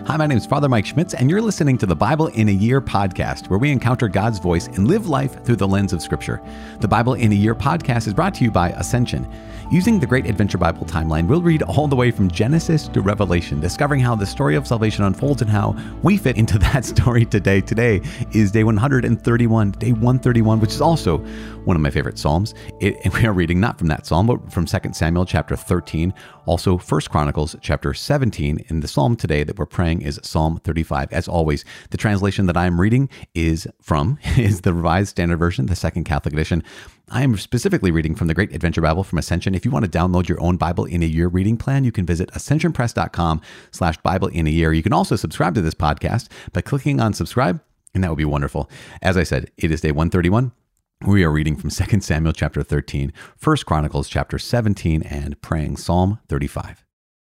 Hi, my name is Father Mike Schmitz, and you're listening to the Bible in a Year podcast, where we encounter God's voice and live life through the lens of Scripture. The Bible in a Year podcast is brought to you by Ascension. Using the Great Adventure Bible timeline, we'll read all the way from Genesis to Revelation, discovering how the story of salvation unfolds and how we fit into that story today. Today is day 131, which is also one of my favorite Psalms. And we are reading not from that Psalm, but from 2 Samuel chapter 13, also 1 Chronicles chapter 17. In the Psalm today that we're praying is Psalm 35. As always, the translation that I am reading is the Revised Standard Version, the Second Catholic Edition. I am specifically reading from the Great Adventure Bible from Ascension. If you want to download your own Bible in a Year reading plan, you can visit ascensionpress.com/Bible in a Year. You can also subscribe to this podcast by clicking on subscribe, and that would be wonderful. As I said, it is day 131. We are reading from 2 Samuel chapter 13, 1 Chronicles chapter 17, and praying Psalm 35.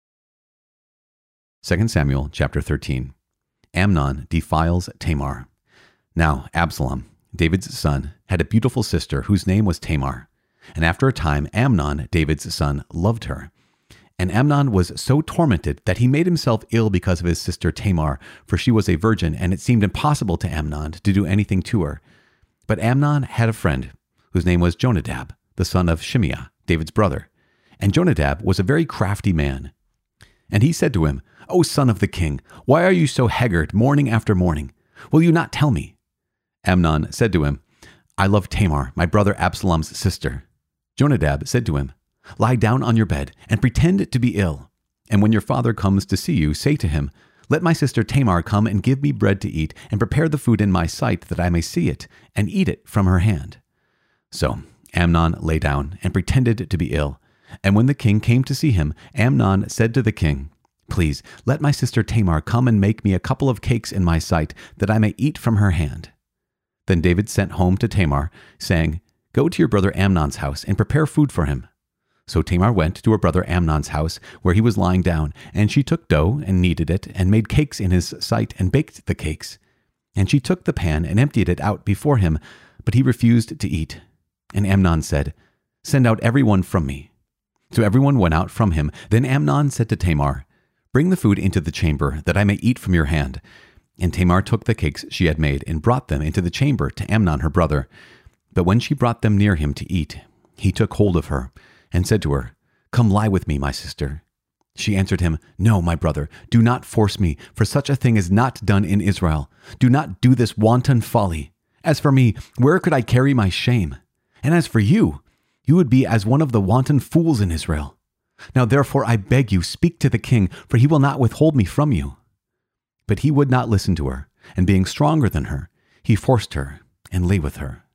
2 Samuel chapter 13. Amnon defiles Tamar. Now Absalom, David's son, had a beautiful sister whose name was Tamar. And after a time, Amnon, David's son, loved her. And Amnon was so tormented that he made himself ill because of his sister Tamar, for she was a virgin, and it seemed impossible to Amnon to do anything to her. But Amnon had a friend whose name was Jonadab, the son of Shimeah, David's brother. And Jonadab was a very crafty man. And he said to him, "O son of the king, why are you so haggard morning after morning? Will you not tell me?" Amnon said to him, "I love Tamar, my brother Absalom's sister." Jonadab said to him, "Lie down on your bed and pretend to be ill. And when your father comes to see you, say to him, 'Let my sister Tamar come and give me bread to eat, and prepare the food in my sight that I may see it, and eat it from her hand.'" So Amnon lay down and pretended to be ill. And when the king came to see him, Amnon said to the king, "Please, let my sister Tamar come and make me a couple of cakes in my sight, that I may eat from her hand." Then David sent home to Tamar, saying, "Go to your brother Amnon's house and prepare food for him." So Tamar went to her brother Amnon's house, where he was lying down, and she took dough and kneaded it, and made cakes in his sight, and baked the cakes. And she took the pan and emptied it out before him, but he refused to eat. And Amnon said, "Send out everyone from me." So everyone went out from him. Then Amnon said to Tamar, "Bring the food into the chamber, that I may eat from your hand." And Tamar took the cakes she had made, and brought them into the chamber to Amnon her brother. But when she brought them near him to eat, he took hold of her, and said to her, "Come lie with me, my sister." She answered him, "No, my brother, do not force me, for such a thing is not done in Israel. Do not do this wanton folly. As for me, where could I carry my shame? And as for you, you would be as one of the wanton fools in Israel. Now therefore I beg you, speak to the king, for he will not withhold me from you." But he would not listen to her, and being stronger than her, he forced her and lay with her.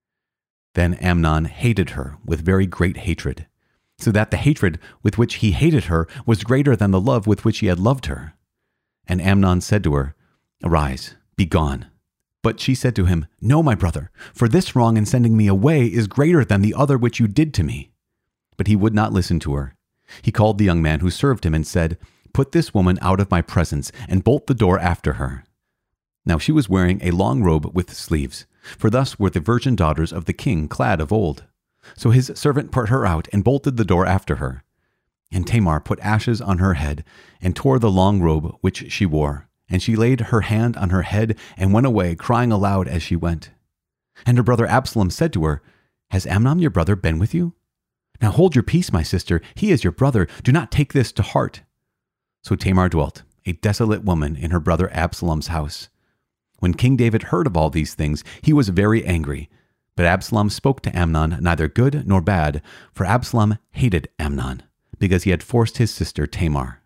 Then Amnon hated her with very great hatred, so that the hatred with which he hated her was greater than the love with which he had loved her. And Amnon said to her, "Arise, be gone." But she said to him, "No, my brother, for this wrong in sending me away is greater than the other which you did to me." But he would not listen to her. He called the young man who served him and said, "Put this woman out of my presence, and bolt the door after her." Now she was wearing a long robe with sleeves, for thus were the virgin daughters of the king clad of old. So his servant put her out and bolted the door after her. And Tamar put ashes on her head, and tore the long robe which she wore. And she laid her hand on her head, and went away, crying aloud as she went. And her brother Absalom said to her, "Has Amnon your brother been with you? Now hold your peace, my sister. He is your brother. Do not take this to heart." So Tamar dwelt, a desolate woman, in her brother Absalom's house. When King David heard of all these things, he was very angry. But Absalom spoke to Amnon neither good nor bad, for Absalom hated Amnon, because he had forced his sister Tamar.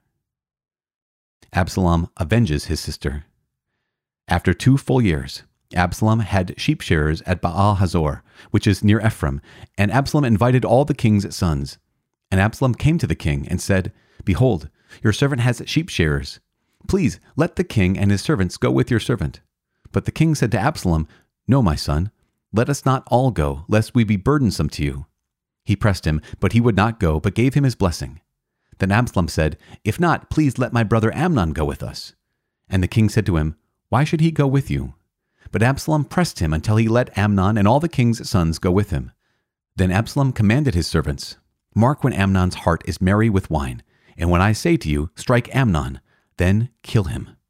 Absalom avenges his sister. After 2 full years, Absalom had sheep shearers at Baal Hazor, which is near Ephraim, and Absalom invited all the king's sons. And Absalom came to the king and said, "Behold, your servant has sheep shearers. Please let the king and his servants go with your servant." But the king said to Absalom, "No, my son, let us not all go, lest we be burdensome to you." He pressed him, but he would not go, but gave him his blessing. Then Absalom said, "If not, please let my brother Amnon go with us." And the king said to him, "Why should he go with you?" But Absalom pressed him until he let Amnon and all the king's sons go with him. Then Absalom commanded his servants, "Mark when Amnon's heart is merry with wine, and when I say to you, strike Amnon, then kill him."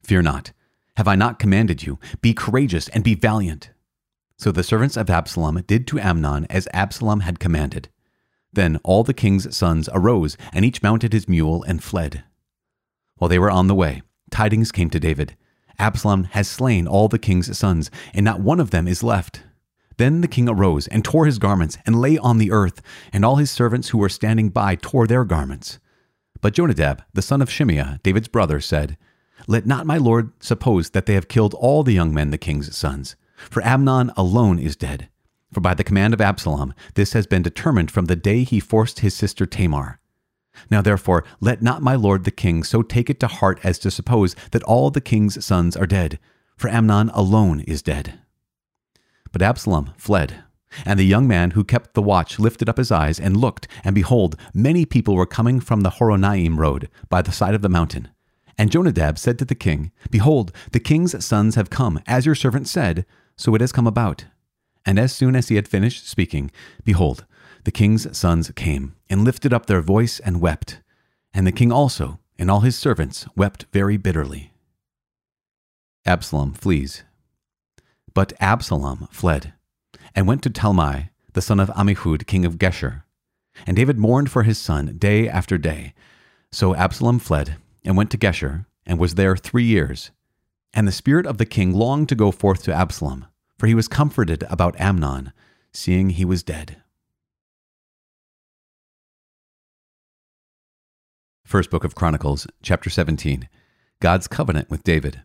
Fear not. Have I not commanded you? Be courageous and be valiant. So the servants of Absalom did to Amnon as Absalom had commanded. Then all the king's sons arose, and each mounted his mule and fled. While they were on the way, tidings came to David. Absalom has slain all the king's sons, and not one of them is left. Then the king arose and tore his garments and lay on the earth, and all his servants who were standing by tore their garments. But Jonadab, the son of Shimeah, David's brother, said, Let not my lord suppose that they have killed all the young men the king's sons, for Amnon alone is dead. For by the command of Absalom, this has been determined from the day he forced his sister Tamar. Now therefore, let not my lord the king so take it to heart as to suppose that all the king's sons are dead, for Amnon alone is dead. But Absalom fled, and the young man who kept the watch lifted up his eyes and looked, and behold, many people were coming from the Horonaim road by the side of the mountain. And Jonadab said to the king, Behold, the king's sons have come, as your servant said, so it has come about. And as soon as he had finished speaking, behold, the king's sons came, and lifted up their voice and wept. And the king also, and all his servants, wept very bitterly. Absalom flees. But Absalom fled, and went to Talmai, the son of Ammihud, king of Geshur. And David mourned for his son day after day. So Absalom fled, and went to Geshur, and was there 3 years. And the spirit of the king longed to go forth to Absalom, for he was comforted about Amnon, seeing he was dead. First Book of Chronicles, chapter 17, God's covenant with David.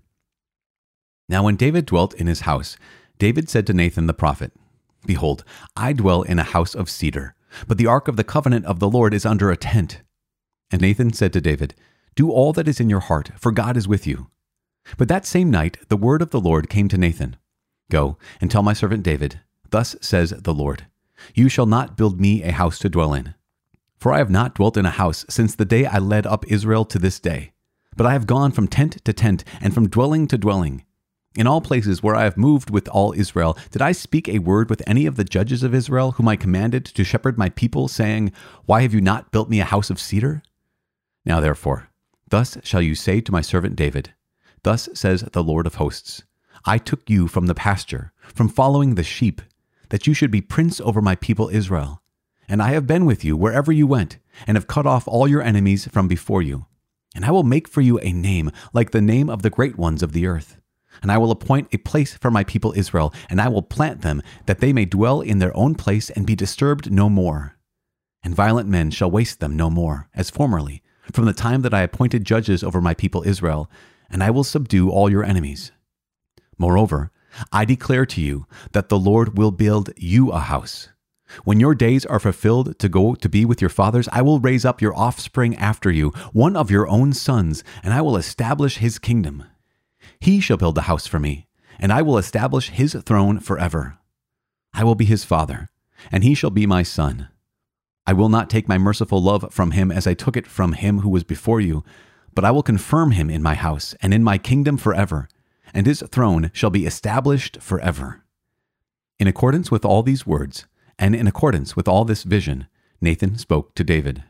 Now when David dwelt in his house, David said to Nathan the prophet, Behold, I dwell in a house of cedar, but the ark of the covenant of the Lord is under a tent. And Nathan said to David, Do all that is in your heart, for God is with you. But that same night the word of the Lord came to Nathan. Go and tell my servant David, Thus says the Lord, You shall not build me a house to dwell in. For I have not dwelt in a house since the day I led up Israel to this day. But I have gone from tent to tent, and from dwelling to dwelling. In all places where I have moved with all Israel, did I speak a word with any of the judges of Israel, whom I commanded to shepherd my people, saying, Why have you not built me a house of cedar? Now therefore, thus shall you say to my servant David, Thus says the Lord of hosts, I took you from the pasture, from following the sheep, that you should be prince over my people Israel. And I have been with you wherever you went, and have cut off all your enemies from before you. And I will make for you a name like the name of the great ones of the earth. And I will appoint a place for my people Israel, and I will plant them, that they may dwell in their own place and be disturbed no more. And violent men shall waste them no more, as formerly, from the time that I appointed judges over my people Israel, and I will subdue all your enemies. Moreover, I declare to you that the Lord will build you a house. When your days are fulfilled to go to be with your fathers, I will raise up your offspring after you, one of your own sons, and I will establish his kingdom. He shall build a house for me, and I will establish his throne forever. I will be his father, and he shall be my son. I will not take my merciful love from him as I took it from him who was before you, but I will confirm him in my house and in my kingdom forever, and his throne shall be established forever. In accordance with all these words, and in accordance with all this vision, Nathan spoke to David.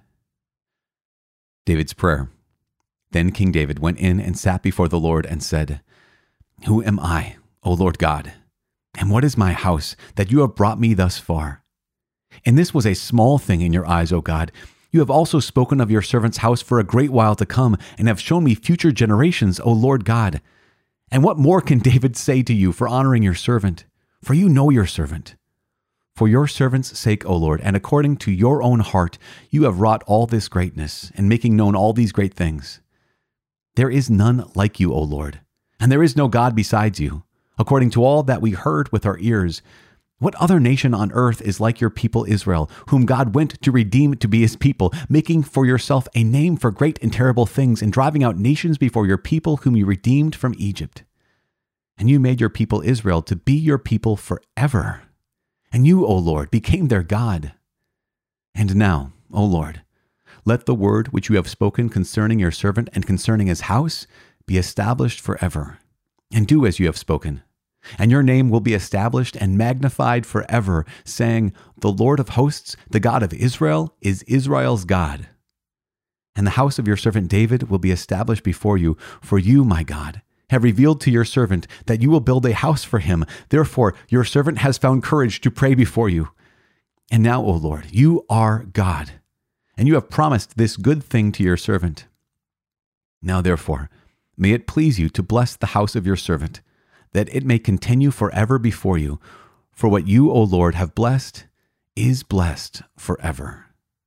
David's prayer. Then King David went in and sat before the Lord and said, Who am I, O Lord God? And what is my house that you have brought me thus far? And this was a small thing in your eyes, O God. You have also spoken of your servant's house for a great while to come, and have shown me future generations, O Lord God. And what more can David say to you for honoring your servant? For you know your servant. For your servant's sake, O Lord, and according to your own heart, you have wrought all this greatness, and making known all these great things. There is none like you, O Lord, and there is no God besides you, according to all that we heard with our ears. What other nation on earth is like your people Israel, whom God went to redeem to be his people, making for yourself a name for great and terrible things, and driving out nations before your people whom you redeemed from Egypt? And you made your people Israel to be your people forever. And you, O Lord, became their God. And now, O Lord, let the word which you have spoken concerning your servant and concerning his house be established forever. And do as you have spoken. And your name will be established and magnified forever, saying, The Lord of hosts, the God of Israel, is Israel's God. And the house of your servant David will be established before you, for you, my God, have revealed to your servant that you will build a house for him. Therefore, your servant has found courage to pray before you. And now, O Lord, you are God, and you have promised this good thing to your servant. Now, therefore, may it please you to bless the house of your servant, that it may continue forever before you. For what you, O Lord, have blessed is blessed forever.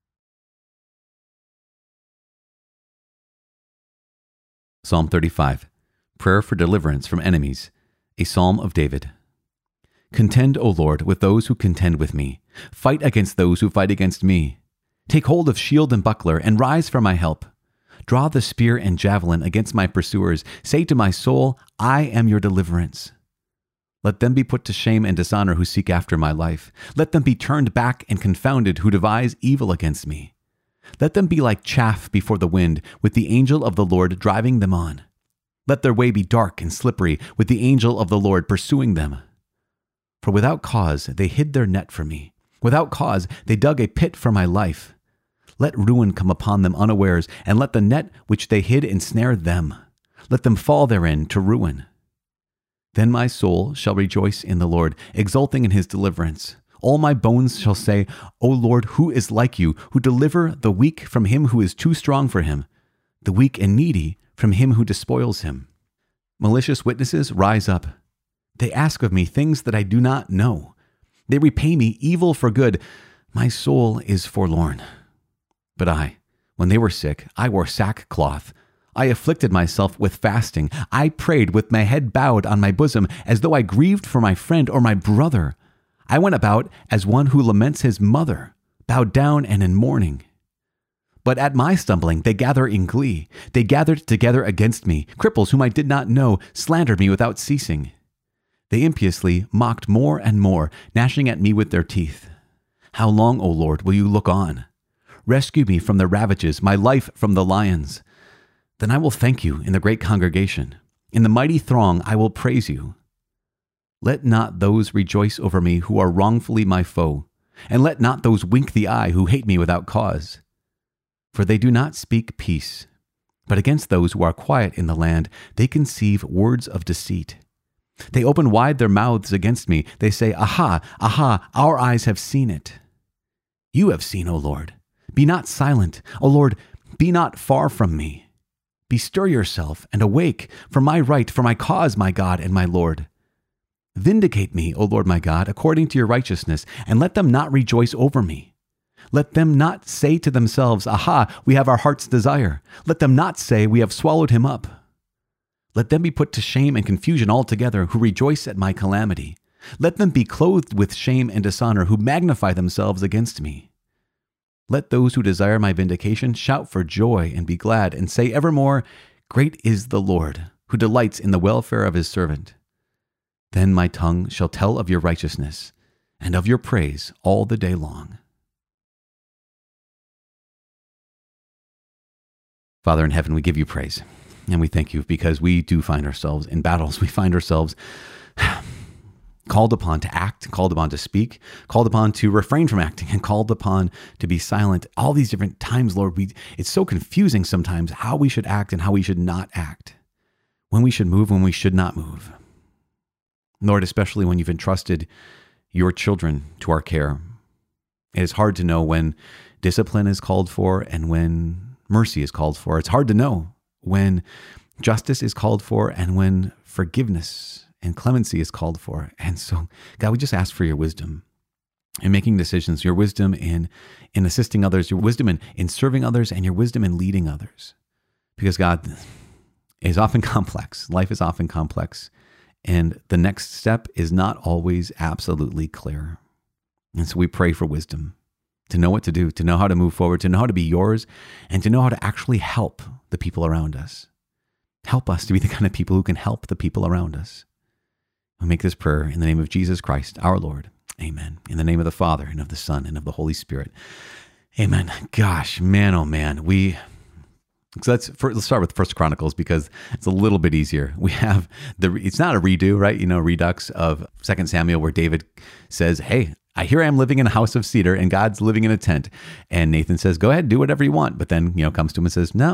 Psalm 35, Prayer for Deliverance from Enemies, a Psalm of David. Contend, O Lord, with those who contend with me. Fight against those who fight against me. Take hold of shield and buckler, and rise for my help. Draw the spear and javelin against my pursuers. Say to my soul, I am your deliverance. Let them be put to shame and dishonor who seek after my life. Let them be turned back and confounded who devise evil against me. Let them be like chaff before the wind, with the angel of the Lord driving them on. Let their way be dark and slippery, with the angel of the Lord pursuing them. For without cause they hid their net for me. Without cause they dug a pit for my life. Let ruin come upon them unawares, and let the net which they hid ensnare them. Let them fall therein to ruin. Then my soul shall rejoice in the Lord, exulting in his deliverance. All my bones shall say, O Lord, who is like you, who deliver the weak from him who is too strong for him, the weak and needy from him who despoils him. Malicious witnesses rise up. They ask of me things that I do not know. They repay me evil for good. My soul is forlorn. But I, when they were sick, I wore sackcloth. I afflicted myself with fasting. I prayed with my head bowed on my bosom, as though I grieved for my friend or my brother. I went about as one who laments his mother, bowed down and in mourning. But at my stumbling they gather in glee. They gathered together against me. Cripples whom I did not know slandered me without ceasing. They impiously mocked more and more, gnashing at me with their teeth. How long, O Lord, will you look on? Rescue me from the ravages, my life from the lions. Then I will thank you in the great congregation. In the mighty throng I will praise you. Let not those rejoice over me who are wrongfully my foe, and let not those wink the eye who hate me without cause. For they do not speak peace, but against those who are quiet in the land they conceive words of deceit. They open wide their mouths against me. They say, Aha, aha, our eyes have seen it. You have seen, O Lord. Be not silent. O Lord, be not far from me. Bestir yourself and awake for my right, for my cause, my God and my Lord. Vindicate me, O Lord my God, according to your righteousness, and let them not rejoice over me. Let them not say to themselves, Aha, we have our heart's desire. Let them not say, We have swallowed him up. Let them be put to shame and confusion altogether who rejoice at my calamity. Let them be clothed with shame and dishonor who magnify themselves against me. Let those who desire my vindication shout for joy and be glad, and say evermore, Great is the Lord, who delights in the welfare of his servant. Then my tongue shall tell of your righteousness and of your praise all the day long. Father in heaven, we give you praise. And we thank you because we do find ourselves in battles. We find ourselves called upon to act, called upon to speak, called upon to refrain from acting, and called upon to be silent. All these different times, Lord, it's so confusing sometimes how we should act and how we should not act, when we should move, when we should not move. Lord, especially when you've entrusted your children to our care, it is hard to know when discipline is called for and when mercy is called for. It's hard to know when justice is called for and when forgiveness and clemency is called for. And so, God, we just ask for your wisdom in making decisions, your wisdom in assisting others, your wisdom in serving others, and your wisdom in leading others. Because God is often complex. Life is often complex. And the next step is not always absolutely clear. And so we pray for wisdom to know what to do, to know how to move forward, to know how to be yours, and to know how to actually help the people around us. Help us to be the kind of people who can help the people around us. We make this prayer in the name of Jesus Christ, our Lord. Amen. In the name of the Father, and of the Son, and of the Holy Spirit. Amen. Gosh, man, oh man. Let's start with First Chronicles because it's a little bit easier. We have it's not a redo, right? Redux of 2 Samuel where David says, Hey, I hear I'm living in a house of cedar and God's living in a tent. And Nathan says, Go ahead, do whatever you want. But then, comes to him and says, No,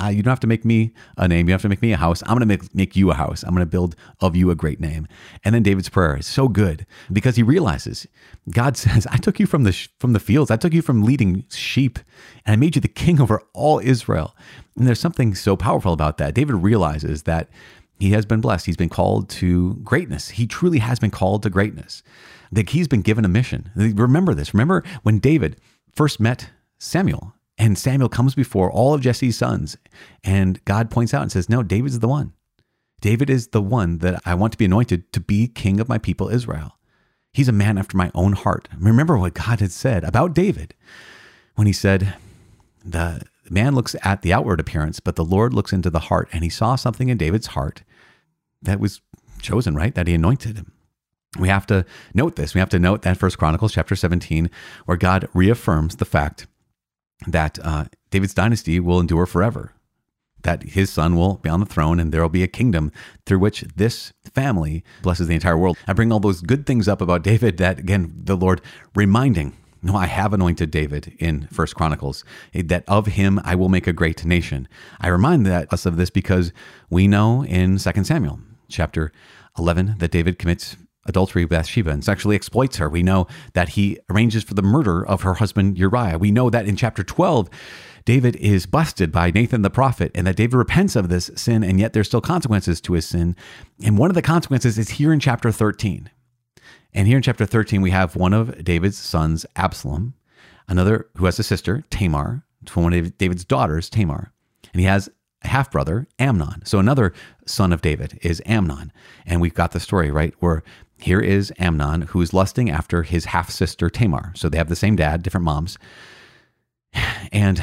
You don't have to make me a name. You have to make me a house. I'm going to make you a house. I'm going to build of you a great name. And then David's prayer is so good because he realizes God says, I took you from the fields. I took you from leading sheep and I made you the king over all Israel. And there's something so powerful about that. David realizes that he has been blessed. He's been called to greatness. He truly has been called to greatness. That he's been given a mission. Remember this. Remember when David first met Samuel, and Samuel comes before all of Jesse's sons, and God points out and says, no, David's the one. David is the one that I want to be anointed to be king of my people Israel. He's a man after my own heart. Remember what God had said about David when he said, the man looks at the outward appearance, but the Lord looks into the heart. And he saw something in David's heart that was chosen, right? That he anointed him. We have to note this. We have to note that 1 Chronicles chapter 17, where God reaffirms the fact that David's dynasty will endure forever, that his son will be on the throne and there will be a kingdom through which this family blesses the entire world. I bring all those good things up about David that, again, the Lord reminding, no, I have anointed David in 1 Chronicles, that of him I will make a great nation. I remind us of this because we know in 2 Samuel chapter 11 that David commits adultery with Bathsheba and sexually exploits her. We know that he arranges for the murder of her husband Uriah. We know that in chapter 12, David is busted by Nathan the prophet and that David repents of this sin, and yet there's still consequences to his sin. And one of the consequences is here in chapter 13. And here in chapter 13, we have one of David's sons, Absalom, another who has a sister, Tamar, one of David's daughters, Tamar. And he has a half-brother, Amnon. So another son of David is Amnon. And we've got the story, right, where here is Amnon, who is lusting after his half-sister Tamar. So they have the same dad, different moms. And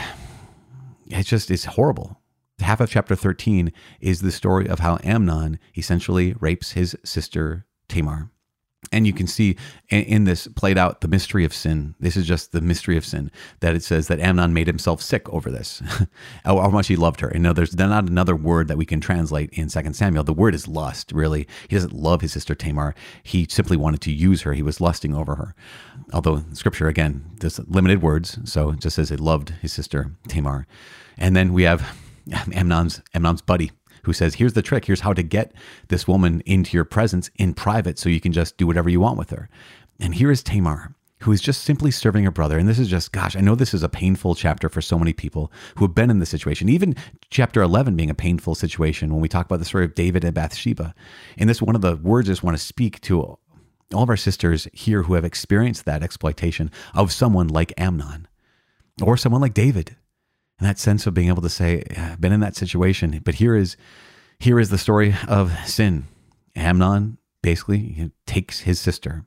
it's horrible. Half of chapter 13 is the story of how Amnon essentially rapes his sister Tamar. And you can see in this played out the mystery of sin. This is just the mystery of sin, that it says that Amnon made himself sick over this, how much he loved her. And no, there's not another word that we can translate in 2 Samuel. The word is lust, really. He doesn't love his sister Tamar. He simply wanted to use her. He was lusting over her. Although scripture, again, there's limited words. So it just says he loved his sister Tamar. And then we have Amnon's buddy, who says, here's the trick. Here's how to get this woman into your presence in private so you can just do whatever you want with her. And here is Tamar, who is just simply serving her brother. And this is just, gosh, I know this is a painful chapter for so many people who have been in this situation. Even chapter 11 being a painful situation when we talk about the story of David and Bathsheba. And this, one of the words I just want to speak to all of our sisters here who have experienced that exploitation of someone like Amnon or someone like David. And that sense of being able to say, I've been in that situation, but here is the story of sin. Amnon basically takes his sister.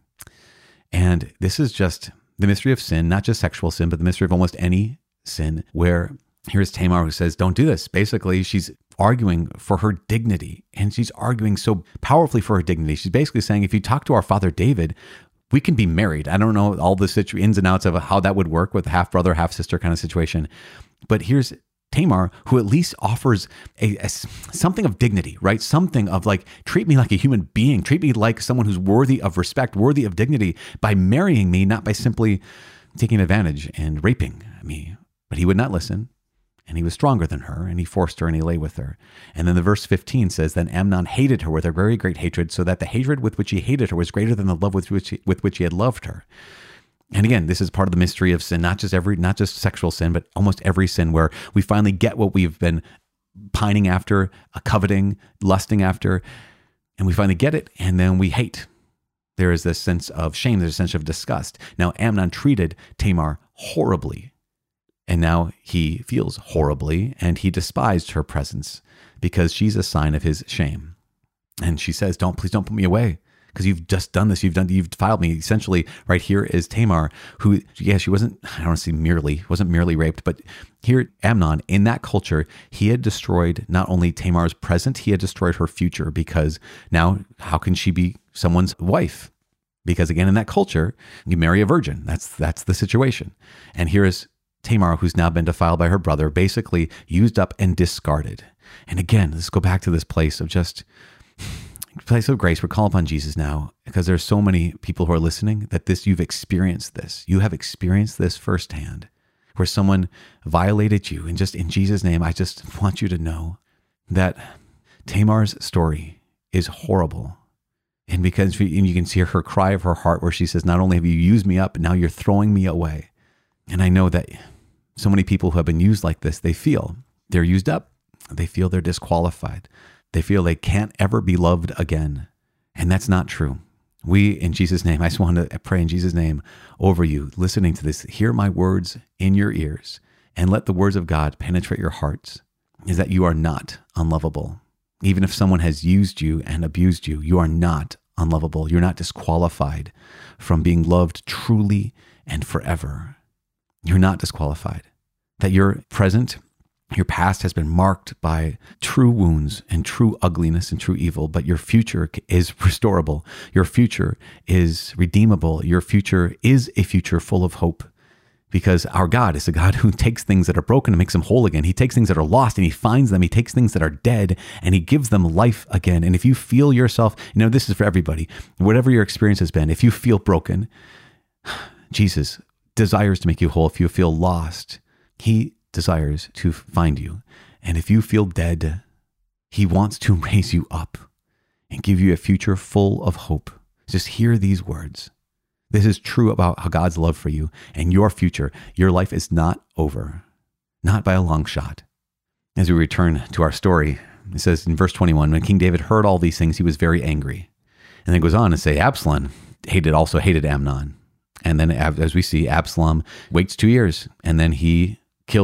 And this is just the mystery of sin, not just sexual sin, but the mystery of almost any sin, where here's Tamar who says, don't do this. Basically, she's arguing for her dignity, and she's arguing so powerfully for her dignity. She's basically saying, if you talk to our father David, we can be married. I don't know all the ins and outs of how that would work with half brother, half sister kind of situation. But here's Tamar, who at least offers something of dignity, right? Something of like, treat me like a human being, treat me like someone who's worthy of respect, worthy of dignity by marrying me, not by simply taking advantage and raping me. But he would not listen. And he was stronger than her, and he forced her, and he lay with her. And then the verse 15 says, then Amnon hated her with a very great hatred, so that the hatred with which he hated her was greater than the love with which he had loved her. And again, this is part of the mystery of sin, not just sexual sin, but almost every sin, where we finally get what we've been pining after, coveting, lusting after, and we finally get it, and then we hate. There is this sense of shame, there's a sense of disgust. Now, Amnon treated Tamar horribly, and now he feels horribly, and he despised her presence because she's a sign of his shame. And she says, please don't put me away, because you've just done this. You've defiled me. Essentially, right here is Tamar, who, she wasn't, I don't want to say wasn't merely raped, but here, Amnon, in that culture, he had destroyed not only Tamar's present, he had destroyed her future, because now how can she be someone's wife? Because again, in that culture, you marry a virgin. That's the situation. And here is Tamar, who's now been defiled by her brother, basically used up and discarded. And again, let's go back to this place of grace. We're calling upon Jesus now, because there's so many people who are listening that you've experienced this. You have experienced this firsthand. where someone violated you. And just in Jesus' name, I just want you to know that Tamar's story is horrible. And because you can see her cry of her heart where she says, not only have you used me up, but now you're throwing me away. And I know that so many people who have been used like this, they feel they're used up. They feel they're disqualified. They feel they can't ever be loved again. And that's not true. We, in Jesus' name, I just want to pray in Jesus' name over you, listening to this, hear my words in your ears and let the words of God penetrate your hearts, is that you are not unlovable. Even if someone has used you and abused you, you are not unlovable. You're not disqualified from being loved truly and forever. You're not disqualified. That your present, your past has been marked by true wounds and true ugliness and true evil, but your future is restorable. Your future is redeemable. Your future is a future full of hope, because our God is a God who takes things that are broken and makes them whole again. He takes things that are lost and he finds them. He takes things that are dead and he gives them life again. And if you feel yourself, this is for everybody, whatever your experience has been, if you feel broken, Jesus desires to make you whole. If you feel lost, he desires to find you. And if you feel dead, he wants to raise you up and give you a future full of hope. Just hear these words. This is true about how God's love for you and your future. Your life is not over, not by a long shot. As we return to our story, it says in verse 21, when King David heard all these things, he was very angry. And then it goes on to say Absalom also hated Amnon. And then as we see, Absalom waits 2 years and then he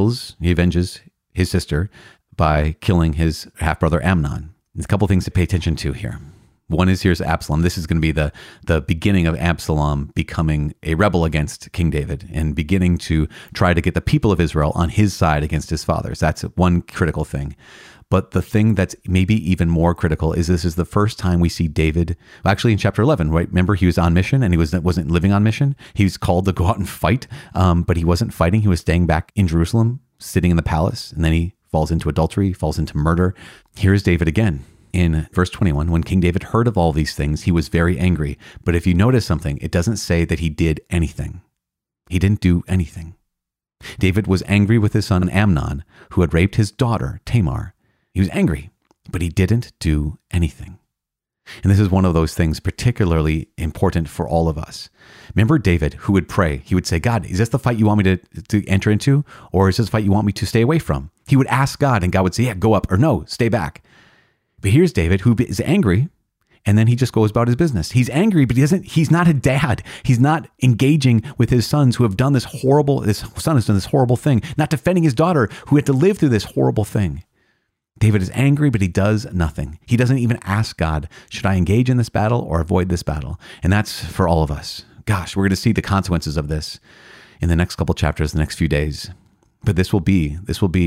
avenges his sister by killing his half-brother Amnon. There's a couple of things to pay attention to here. One is, here's Absalom. This is going to be the beginning of Absalom becoming a rebel against King David and beginning to try to get the people of Israel on his side against his fathers. That's one critical thing. But the thing that's maybe even more critical is this is the first time we see David, actually in chapter 11, right? Remember, he was on mission and he wasn't living on mission. He was called to go out and fight, but he wasn't fighting. He was staying back in Jerusalem, sitting in the palace, and then he falls into adultery, falls into murder. Here's David again. In verse 21, when King David heard of all these things, he was very angry. But if you notice something, it doesn't say that he did anything. He didn't do anything. David was angry with his son Amnon, who had raped his daughter Tamar. He was angry, but he didn't do anything. And this is one of those things particularly important for all of us. Remember David, who would pray. He would say, God, is this the fight you want me to enter into? Or is this a fight you want me to stay away from? He would ask God, and God would say, yeah, go up, or no, stay back. But here's David, who is angry, and then he just goes about his business. He's angry, but he's not a dad. He's not engaging with his sons who have done this son has done this horrible thing, not defending his daughter who had to live through this horrible thing. David is angry, but he does nothing. He doesn't even ask God, should I engage in this battle or avoid this battle? And that's for all of us. Gosh, we're going to see the consequences of this in the next couple chapters, the next few days. But this will be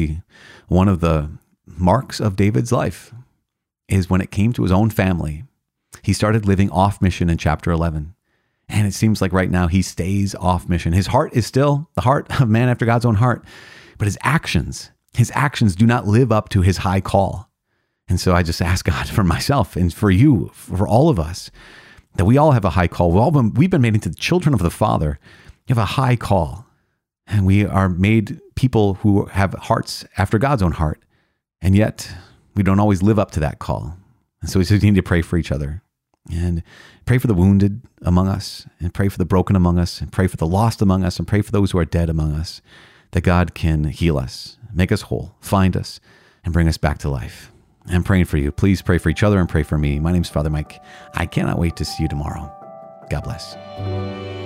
one of the marks of David's life, is when it came to his own family. He started living off mission in chapter 11. And it seems like right now he stays off mission. His heart is still the heart of man after God's own heart, but his actions do not live up to his high call. And so I just ask God for myself and for you, for all of us, that we all have a high call. We've been made into the children of the Father. You have a high call. And we are made people who have hearts after God's own heart. And yet we don't always live up to that call. And so we just need to pray for each other and pray for the wounded among us and pray for the broken among us and pray for the lost among us and pray for those who are dead among us, that God can heal us, make us whole, find us, and bring us back to life. I'm praying for you. Please pray for each other and pray for me. My name's Father Mike. I cannot wait to see you tomorrow. God bless.